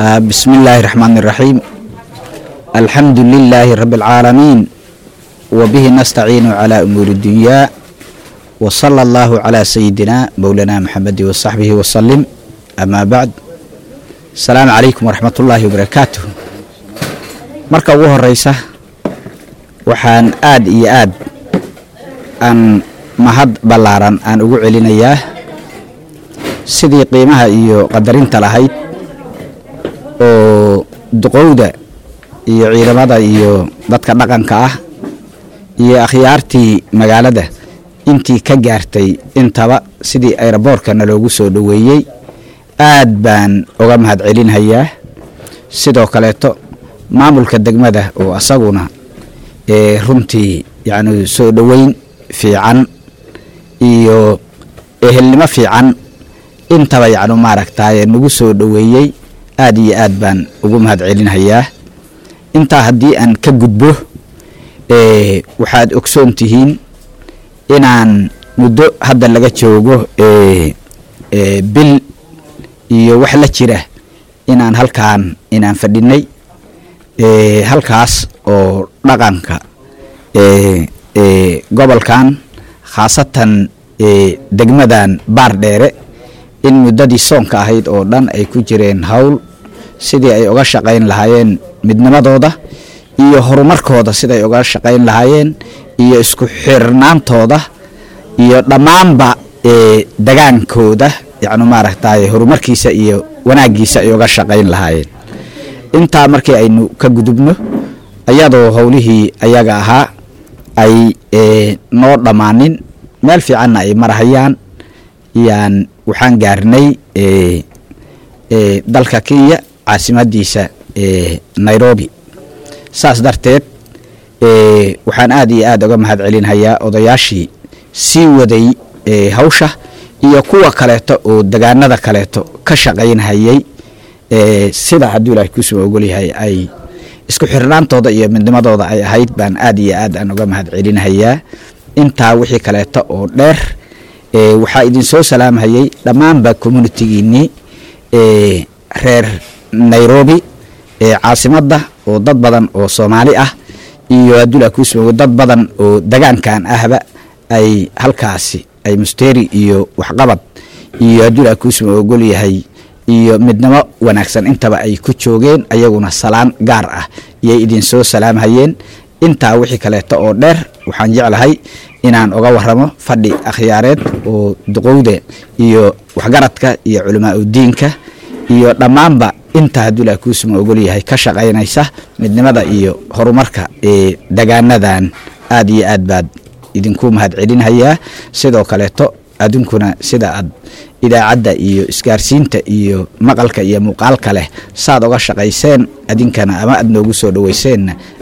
بسم الله الرحمن الرحيم. الحمد لله رب العالمين وبه نستعين على أمور الدنيا وصلى الله على سيدنا مولانا محمد وصحبه وسلم. أما بعد، السلام عليكم ورحمة الله وبركاته. marka ugu horeysa waxaan aad iyo aad aan mahad balaaran aan ugu celinayaa sidii qiimaha iyo qadarinta lahayd oo duqowda iyo ciidamada iyo dadka dhaqanka ah iyo akhyaartii magaalada intii ka gaartay intaba sidii aeroboortkana loogu soo dhaweeyay aad baan uga mahad celinayaa. sidoo kaleeto maamulka degmada oo asaguna runtii yani soo dhaweyn fiican iyo ehelnimo fiican intaba yani maaragtay nagu soo dhaweeyay aad iyo aad baan ugu mahad celinayaa. intaa haddii aan ka gudbo waxaad ogsoon tihiin inaan muddo hadda laga joogo bil iyo wax la jira inaan halkaan inaan fadhinay halkaas oo dhaqanka gobolkan khaasatan degmadan Baardheere in muddadii soonka ahayd oo dhan ay ku jireen hawl sidii ay uga shaqayn lahaayeen midnimadooda iyo horumarkooda siday uga shaqayn lahaayeen iyo isku xirnaantooda iyo dhammaanba dagaankooda yani maaragtay horumarkiisa iyo wanaagiisa ay uga shaqayn lahaayeen. intaa markii aynu ka gudubno ayadoo howlihii ayaga ahaa ay noo dhammaanin meel fiicanna ay marahayaan yaan waxaan gaarnay dalka Kenya caasimadiisa Nairobi. saas darteed waxaan aad iyo aad uga mahad celinayaa odayaashii sii waday hawsha iyo kuwa kaleeto oo deegaanada kaleeto ka shaqaynayay sida haddii Ilaahay ku soo ogol yahay ay isku xirnaantooda iyo midnimadooda ay ahayd baan aad iyo aad aan uga mahad celinayaa. intaa wixii kaleeto oo dheer waxaa idin soo salaamhayay dhammaanba community-giinii reer Nairobi caasimadda oo dad badan oo Soomaali ah iyo haddii Ilaahay ku soo dad badan oo deegaankan ahba ay halkaasi ay musteri iyo waxqabad iyo haddii Ilaahay ku soo ogol yahay iyo midnimo wanaagsan intaba ay ku joogeen ayaguna salaan gaar ah iyay idin soo salaamhayeen. intaa wixii kaleeto oo dheer waxaan jeclahay inaan uga waramo fadhi akhyaareed oo duqowda iyo waxgaradka iyo culamaa diinka iyo dhammaanba inta haddii Ilaahay ku soo ogol yahay ka shaqaynaysa midnimada iyo horumarka deegaanadan aad iyo aad baad idinku mahad celinayaa. sidoo kaleeto adunkuna sida aad idaacadda iyo isgaarsiinta iyo maqalka iyo muuqaalka leh saad uga shaqayseen adinkana ama aad noogu soo dhaweyseen